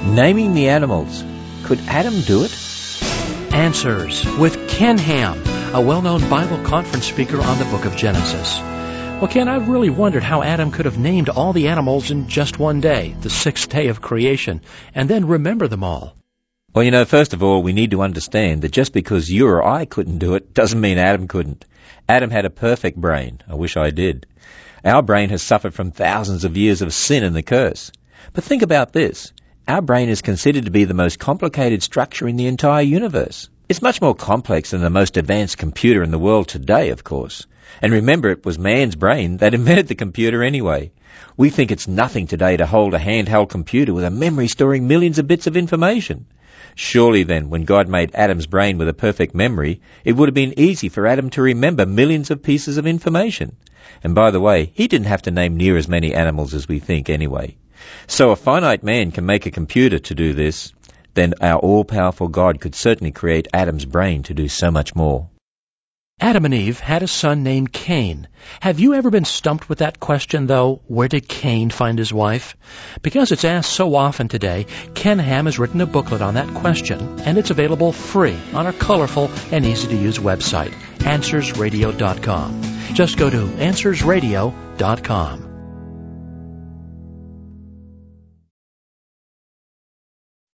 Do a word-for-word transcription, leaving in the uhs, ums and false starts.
Naming the animals. Could Adam do it? Answers with Ken Ham, a well-known Bible conference speaker on the book of Genesis. Well, Ken, I've really wondered how Adam could have named all the animals in just one day, the sixth day of creation, and then remember them all. Well, you know, first of all, we need to understand that just because you or I couldn't do it doesn't mean Adam couldn't. Adam had a perfect brain. I wish I did. Our brain has suffered from thousands of years of sin and the curse. But think about this. Our brain is considered to be the most complicated structure in the entire universe. It's much more complex than the most advanced computer in the world today, of course. And remember, it was man's brain that invented the computer anyway. We think it's nothing today to hold a handheld computer with a memory storing millions of bits of information. Surely then, when God made Adam's brain with a perfect memory, it would have been easy for Adam to remember millions of pieces of information. And by the way, he didn't have to name near as many animals as we think anyway. So a finite man can make a computer to do this, then our all-powerful God could certainly create Adam's brain to do so much more. Adam and Eve had a son named Cain. Have you ever been stumped with that question, though? Where did Cain find his wife? Because it's asked so often today, Ken Ham has written a booklet on that question, and it's available free on our colorful and easy-to-use website, answers radio dot com. Just go to answers radio dot com.